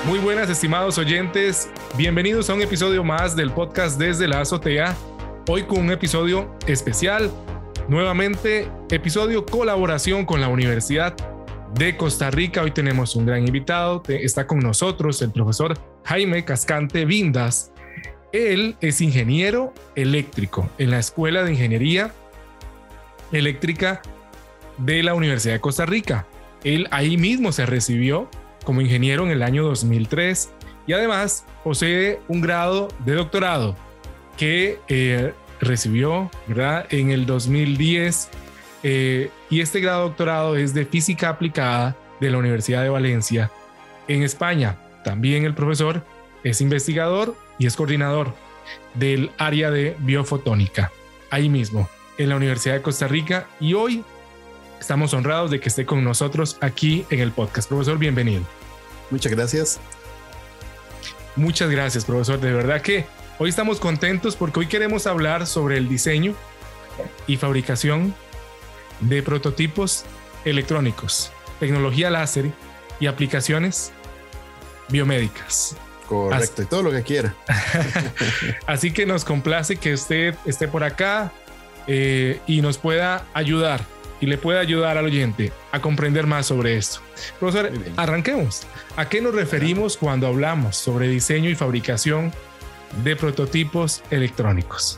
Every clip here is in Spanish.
Muy buenas, estimados oyentes. Bienvenidos a un episodio más del podcast Desde la Azotea. Hoy con un episodio especial. Nuevamente, episodio colaboración con la Universidad de Costa Rica. Hoy tenemos un gran invitado. Está con nosotros el profesor Jaime Cascante Vindas. Él es ingeniero eléctrico en la Escuela de Ingeniería Eléctrica de la Universidad de Costa Rica. Él ahí mismo se recibió como ingeniero en el año 2003 y además posee un grado de doctorado que recibió, ¿verdad?, en el 2010 y este grado de doctorado es de física aplicada de la Universidad de Valencia en España. También el profesor es investigador y es coordinador del área de biofotónica ahí mismo en la Universidad de Costa Rica, y hoy estamos honrados de que esté con nosotros aquí en el podcast. Profesor, bienvenido. Muchas gracias. Muchas gracias, profesor. De verdad que hoy estamos contentos porque hoy queremos hablar sobre el diseño y fabricación de prototipos electrónicos, tecnología láser y aplicaciones biomédicas. Correcto, y todo lo que quiera. Así que nos complace que usted esté por acá y nos pueda ayudar y le pueda ayudar al oyente a comprender más sobre esto. Profesor, arranquemos. ¿A qué nos referimos cuando hablamos sobre diseño y fabricación de prototipos electrónicos?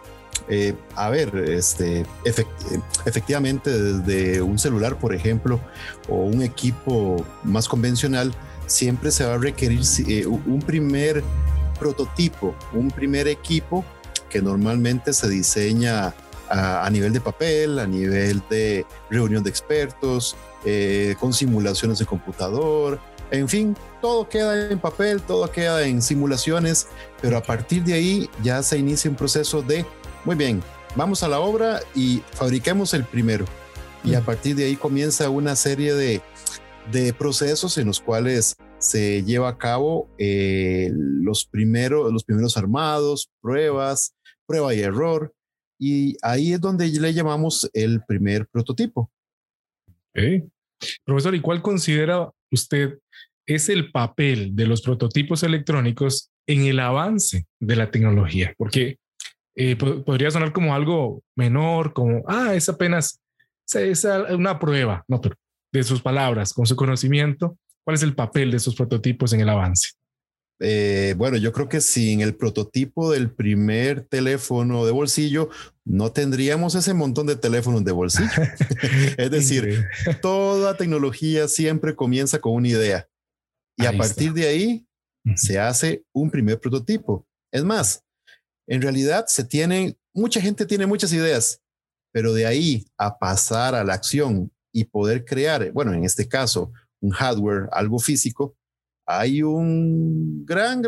Efectivamente, desde un celular, por ejemplo, o un equipo más convencional, siempre se va a requerir un primer prototipo, un primer equipo que normalmente se diseña a nivel de papel, a nivel de reunión de expertos, con simulaciones de computador, en fin, todo queda en papel, todo queda en simulaciones, pero a partir de ahí ya se inicia un proceso de, muy bien, vamos a la obra y fabriquemos el primero. Y a partir de ahí comienza una serie de procesos en los cuales se lleva a cabo los primeros armados, prueba y error. Y ahí es donde le llamamos el primer prototipo. Okay. Profesor, ¿y cuál considera usted es el papel de los prototipos electrónicos en el avance de la tecnología? Porque podría sonar como algo menor, como, es apenas es una prueba, no, pero de sus palabras, con su conocimiento, ¿cuál es el papel de esos prototipos en el avance? Bueno, yo creo que sin el prototipo del primer teléfono de bolsillo, no tendríamos ese montón de teléfonos de bolsillo. Es decir, toda tecnología siempre comienza con una idea y a partir de ahí se hace un primer prototipo. Es más, en realidad mucha gente tiene muchas ideas, pero de ahí a pasar a la acción y poder crear, bueno, en este caso, un hardware, algo físico, hay un gran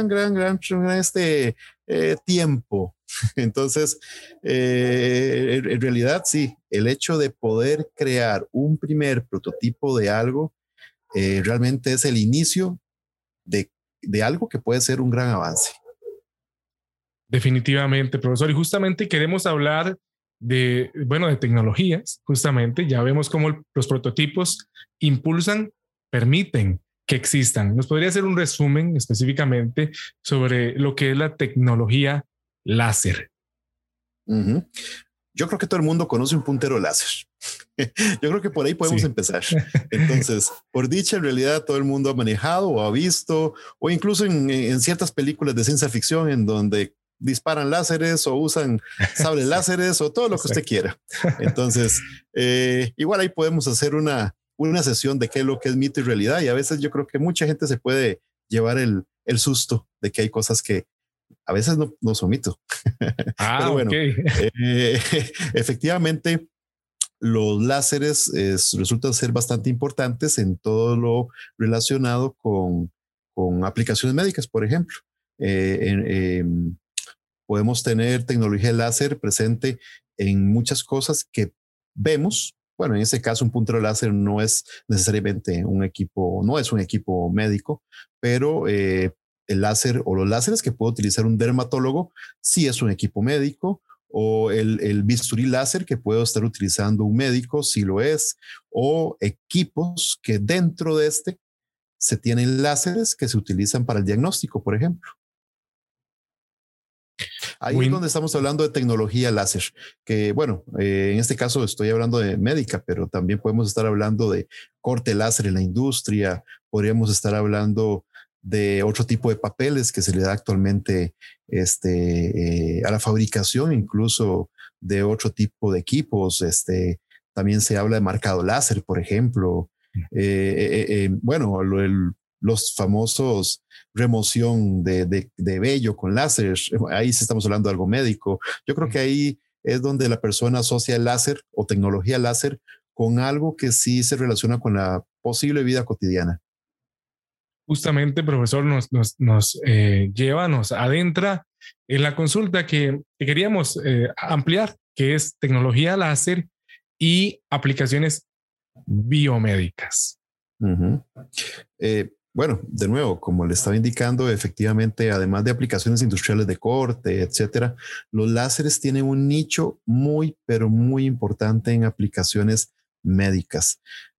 tiempo. Entonces, en realidad, sí, el hecho de poder crear un primer prototipo de algo realmente es el inicio de algo que puede ser un gran avance. Definitivamente, profesor. Y justamente queremos hablar de tecnologías. Justamente ya vemos cómo los prototipos permiten que existan. ¿Nos podría hacer un resumen específicamente sobre lo que es la tecnología láser? Uh-huh. Yo creo que todo el mundo conoce un puntero láser. Yo creo que por ahí podemos empezar. Entonces, por dicha, en realidad todo el mundo ha manejado o ha visto, o incluso en ciertas películas de ciencia ficción en donde disparan láseres o usan sables láseres o todo lo que usted quiera. Entonces, igual ahí podemos hacer una sesión de qué es lo que es mito y realidad, y a veces yo creo que mucha gente se puede llevar el susto de que hay cosas que a veces no son mito. Pero bueno, efectivamente los láseres resultan ser bastante importantes en todo lo relacionado con aplicaciones médicas, por ejemplo. Podemos tener tecnología láser presente en muchas cosas que vemos. Bueno, en este caso un puntero láser no es necesariamente un equipo médico, pero el láser o los láseres que puede utilizar un dermatólogo sí es un equipo médico, o el bisturí láser que puede estar utilizando un médico, si lo es, o equipos que dentro de se tienen láseres que se utilizan para el diagnóstico, por ejemplo. Ahí es donde estamos hablando de tecnología láser, que bueno, en este caso estoy hablando de médica, pero también podemos estar hablando de corte láser en la industria, podríamos estar hablando de otro tipo de papeles que se le da actualmente a la fabricación, incluso de otro tipo de equipos. También se habla de marcado láser, por ejemplo. Bueno, los famosos remoción de vello con láser, ahí sí estamos hablando de algo médico. Yo creo que ahí es donde la persona asocia el láser o tecnología láser con algo que sí se relaciona con la posible vida cotidiana. Justamente, profesor, nos lleva, nos adentra en la consulta que queríamos ampliar, que es tecnología láser y aplicaciones biomédicas. Bueno, de nuevo, como le estaba indicando, efectivamente, además de aplicaciones industriales de corte, etcétera, los láseres tienen un nicho muy, pero muy importante en aplicaciones médicas.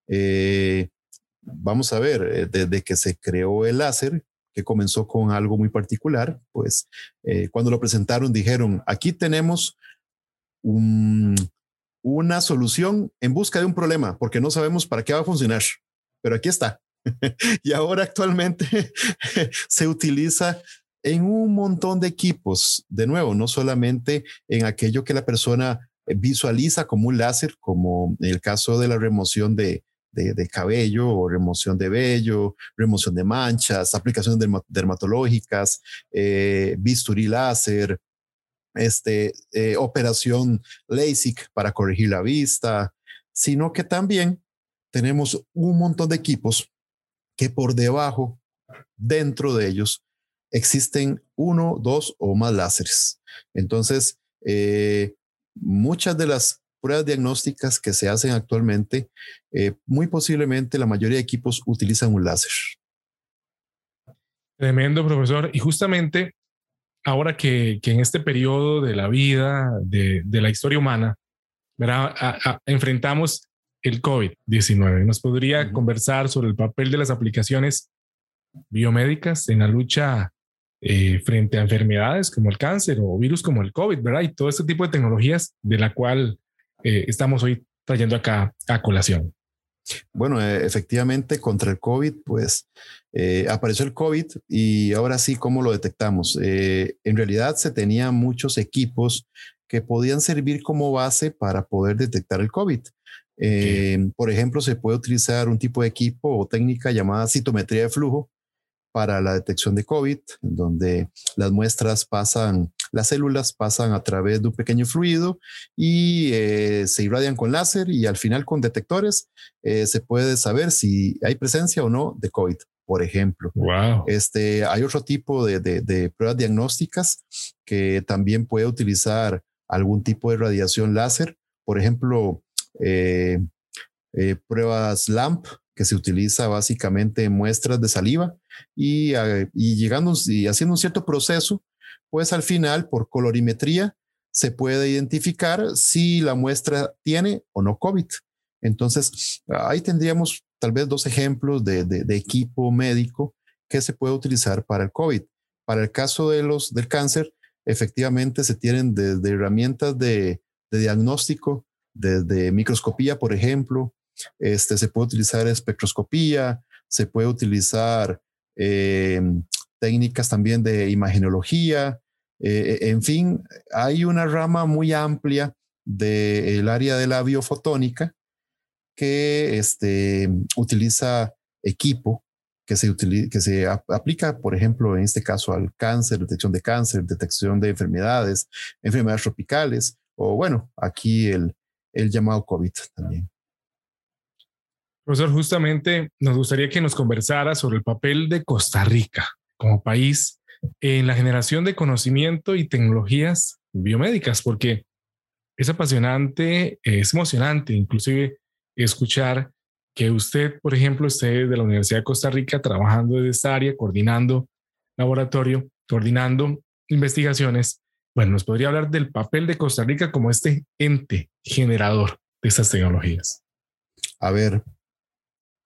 Vamos a ver, desde que se creó el láser, que comenzó con algo muy particular, pues cuando lo presentaron dijeron, aquí tenemos una solución en busca de un problema, porque no sabemos para qué va a funcionar, pero aquí está. Y ahora actualmente se utiliza en un montón de equipos, de nuevo, no solamente en aquello que la persona visualiza como un láser, como en el caso de la remoción de cabello o remoción de vello, remoción de manchas, aplicaciones dermatológicas, bisturí láser, operación LASIK para corregir la vista, sino que también tenemos un montón de equipos que por debajo, dentro de ellos, existen 1, 2 o más láseres. Entonces, muchas de las pruebas diagnósticas que se hacen actualmente, muy posiblemente la mayoría de equipos utilizan un láser. Tremendo, profesor. Y justamente ahora que en este periodo de la vida, de la historia humana, ¿verdad? Enfrentamos el COVID-19. ¿Nos podría conversar sobre el papel de las aplicaciones biomédicas en la lucha frente a enfermedades como el cáncer o virus como el COVID, ¿verdad? Y todo este tipo de tecnologías de la cual estamos hoy trayendo acá a colación. Bueno, efectivamente, contra el COVID, pues apareció el COVID y ahora sí, ¿cómo lo detectamos? En realidad se tenían muchos equipos que podían servir como base para poder detectar el COVID. Por ejemplo, se puede utilizar un tipo de equipo o técnica llamada citometría de flujo para la detección de COVID, donde las muestras pasan, las células pasan a través de un pequeño fluido y se irradian con láser y al final con detectores se puede saber si hay presencia o no de COVID, por ejemplo. Wow. Hay otro tipo de pruebas diagnósticas que también puede utilizar algún tipo de radiación láser, por ejemplo, pruebas LAMP, que se utiliza básicamente en muestras de saliva y llegando y haciendo un cierto proceso, pues al final por colorimetría se puede identificar si la muestra tiene o no COVID. Entonces ahí tendríamos tal vez 2 ejemplos de equipo médico que se puede utilizar para el COVID. Para el caso del cáncer, efectivamente se tienen desde herramientas de diagnóstico, desde microscopía, por ejemplo. Se puede utilizar espectroscopía, se puede utilizar técnicas también de imagenología. En fin, hay una rama muy amplia del área de la biofotónica que utiliza equipo que se aplica, por ejemplo, en este caso al cáncer, detección de enfermedades tropicales, o bueno, aquí el llamado COVID también. Profesor, justamente nos gustaría que nos conversara sobre el papel de Costa Rica como país en la generación de conocimiento y tecnologías biomédicas, porque es apasionante, es emocionante, inclusive escuchar que usted, por ejemplo, esté de la Universidad de Costa Rica trabajando desde esta área, coordinando laboratorio, coordinando investigaciones. Bueno, nos podría hablar del papel de Costa Rica como este ente generador de estas tecnologías. A ver,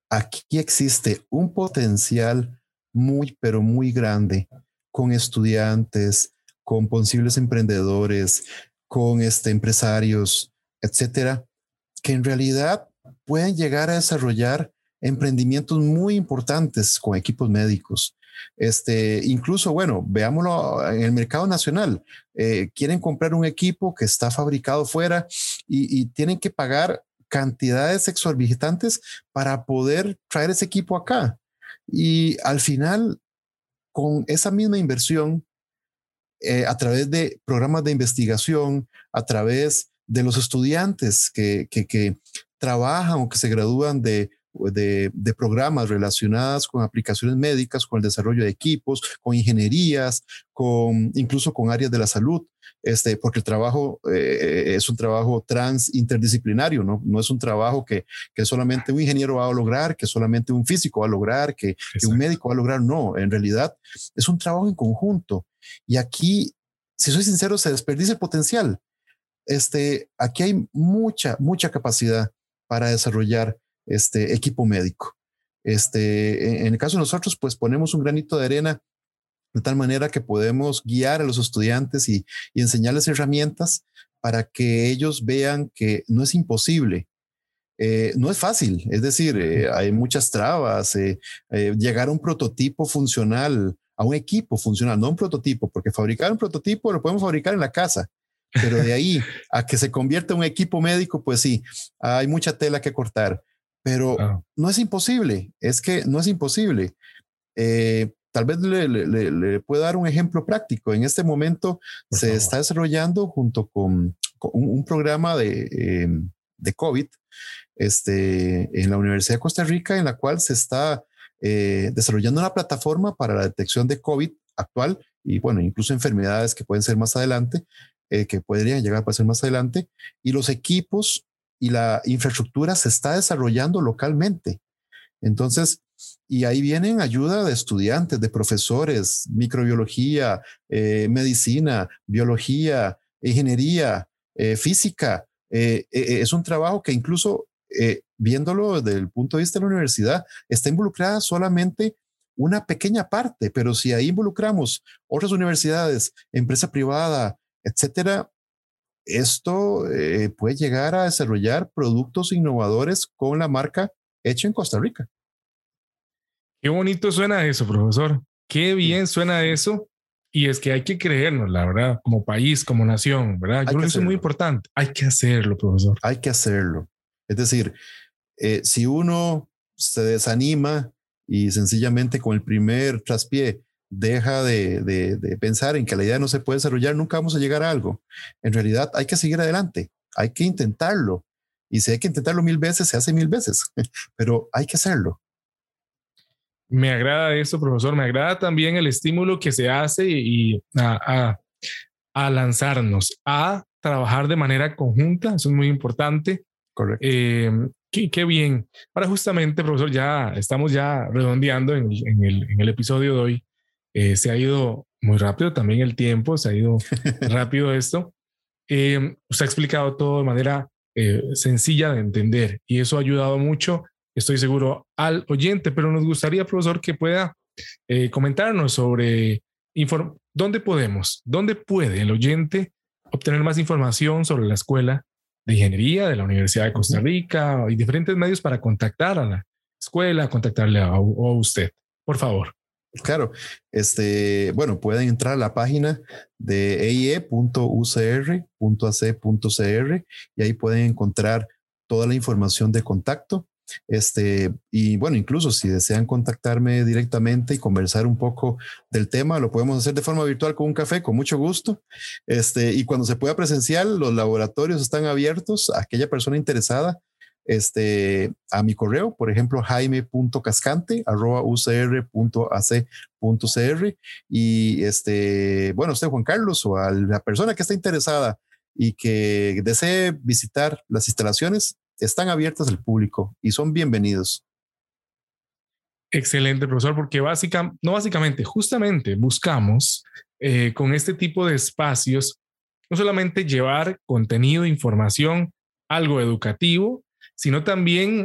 aquí existe un potencial muy, pero muy grande con estudiantes, con posibles emprendedores, con empresarios, etcétera, que en realidad pueden llegar a desarrollar emprendimientos muy importantes con equipos médicos. Incluso, bueno, veámoslo en el mercado nacional. Quieren comprar un equipo que está fabricado fuera y tienen que pagar cantidades exorbitantes para poder traer ese equipo acá. Y al final, con esa misma inversión, a través de programas de investigación, a través de los estudiantes que trabajan o que se gradúan de programas relacionados con aplicaciones médicas, con el desarrollo de equipos, con ingenierías, incluso con áreas de la salud, porque el trabajo es un trabajo interdisciplinario, no es un trabajo que solamente un ingeniero va a lograr, que solamente un físico va a lograr, que un médico va a lograr. No, en realidad es un trabajo en conjunto. Y aquí, si soy sincero, se desperdicia el potencial. Aquí hay mucha capacidad para desarrollar equipo médico. En el caso de nosotros, pues ponemos un granito de arena de tal manera que podemos guiar a los estudiantes y enseñarles herramientas para que ellos vean que no es imposible. No es fácil, es decir, hay muchas trabas. Llegar a un prototipo funcional, a un equipo funcional, no un prototipo, porque fabricar un prototipo lo podemos fabricar en la casa, pero de ahí a que se convierta en un equipo médico, pues sí, hay mucha tela que cortar, pero no es imposible, es que no es imposible. Tal vez le puedo dar un ejemplo práctico. En este momento se está desarrollando junto con un programa de COVID en la Universidad de Costa Rica, en la cual se está desarrollando una plataforma para la detección de COVID actual y, bueno, incluso enfermedades que pueden ser más adelante, que podrían llegar a ser más adelante, y los equipos y la infraestructura se está desarrollando localmente. Entonces, y ahí vienen ayuda de estudiantes, de profesores, microbiología, medicina, biología, ingeniería, física. Es un trabajo que incluso viéndolo desde el punto de vista de la universidad, está involucrada solamente una pequeña parte, pero si ahí involucramos otras universidades, empresa privada, etcétera, esto puede llegar a desarrollar productos innovadores con la marca hecha en Costa Rica. Qué bonito suena eso, profesor. Qué bien suena eso. Y es que hay que creernos, la verdad, como país, como nación, ¿verdad? Yo creo que eso es muy importante. Hay que hacerlo, profesor. Hay que hacerlo. Es decir, si uno se desanima y sencillamente con el primer traspié deja de pensar en que la idea no se puede desarrollar, nunca vamos a llegar a algo. En realidad hay que seguir adelante, hay que intentarlo. Y si hay que intentarlo 1000 veces, se hace 1000 veces, pero hay que hacerlo. Me agrada eso, profesor. Me agrada también el estímulo que se hace y a lanzarnos, a trabajar de manera conjunta. Eso es muy importante. Correcto. Qué bien. Ahora justamente, profesor, ya estamos redondeando en el episodio de hoy. Se ha ido muy rápido también el tiempo, se ha ido rápido esto. Usted ha explicado todo de manera sencilla de entender y eso ha ayudado mucho, estoy seguro, al oyente, pero nos gustaría, profesor, que pueda comentarnos sobre dónde puede el oyente obtener más información sobre la Escuela de Ingeniería de la Universidad de Costa Rica y diferentes medios para contactar a la escuela, contactarle a usted, por favor. Claro, bueno, pueden entrar a la página de eie.ucr.ac.cr y ahí pueden encontrar toda la información de contacto. Y bueno, incluso si desean contactarme directamente y conversar un poco del tema, lo podemos hacer de forma virtual con un café, con mucho gusto. Y cuando se pueda presencial, los laboratorios están abiertos a aquella persona interesada. A mi correo, por ejemplo, jaime.cascante@ucr.ac.cr y bueno, usted, Juan Carlos, o a la persona que está interesada y que desee visitar las instalaciones, están abiertas al público y son bienvenidos. Excelente, profesor, porque justamente buscamos con este tipo de espacios no solamente llevar contenido, información, algo educativo, sino también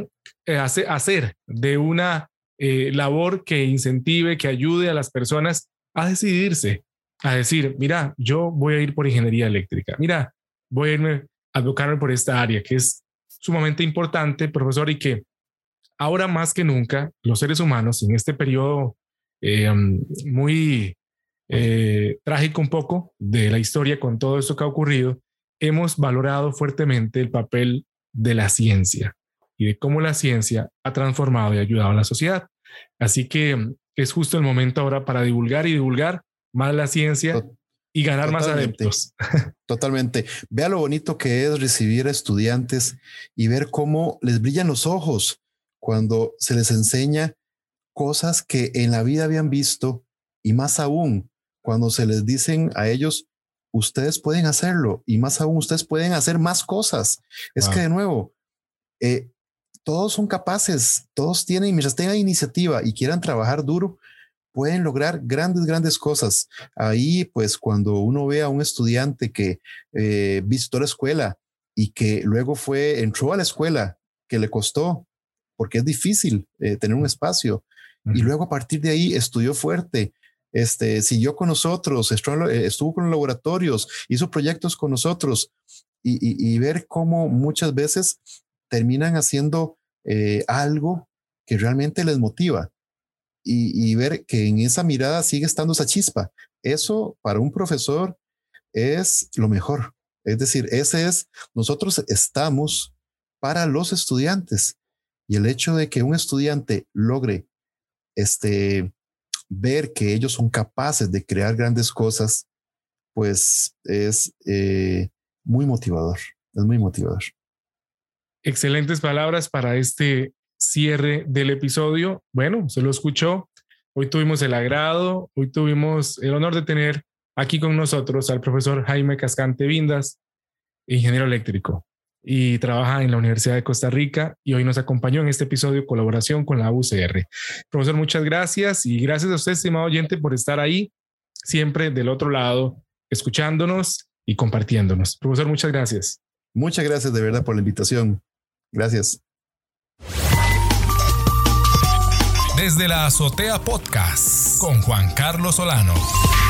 hacer de una labor que incentive, que ayude a las personas a decidirse, a decir, mira, yo voy a ir por ingeniería eléctrica, mira, voy a irme a educarme por esta área que es sumamente importante, profesor, y que ahora más que nunca los seres humanos en este periodo muy trágico un poco de la historia con todo esto que ha ocurrido, hemos valorado fuertemente el papel de la ciencia y de cómo la ciencia ha transformado y ayudado a la sociedad. Así que es justo el momento ahora para divulgar y divulgar más la ciencia y ganar más adeptos. Totalmente. Vea lo bonito que es recibir a estudiantes y ver cómo les brillan los ojos cuando se les enseña cosas que en la vida habían visto, y más aún cuando se les dicen a ellos, ustedes pueden hacerlo, y más aún ustedes pueden hacer más cosas. Es que de nuevo, todos son capaces, todos tienen, mientras tengan iniciativa y quieran trabajar duro, pueden lograr grandes cosas. Ahí, pues, cuando uno ve a un estudiante que visitó la escuela y que luego entró a la escuela, que le costó, porque es difícil tener un espacio, y luego a partir de ahí estudió fuerte, siguió con nosotros, estuvo con los laboratorios, hizo proyectos con nosotros, y ver cómo muchas veces terminan haciendo algo que realmente les motiva, y ver que en esa mirada sigue estando esa chispa. Eso para un profesor es lo mejor. Es decir, nosotros estamos para los estudiantes, y el hecho de que un estudiante logre ver que ellos son capaces de crear grandes cosas, pues es muy motivador. Es muy motivador. Excelentes palabras para este cierre del episodio. Bueno, se lo escuchó. Hoy tuvimos el agrado, hoy tuvimos el honor de tener aquí con nosotros al profesor Jaime Cascante Vindas, ingeniero eléctrico, y trabaja en la Universidad de Costa Rica, y hoy nos acompañó en este episodio de colaboración con la UCR. Profesor, muchas gracias, y gracias a usted, estimado oyente, por estar ahí, siempre del otro lado, escuchándonos y compartiéndonos. Profesor, muchas gracias. Muchas gracias de verdad por la invitación. Gracias. Desde la Azotea Podcast con Juan Carlos Solano.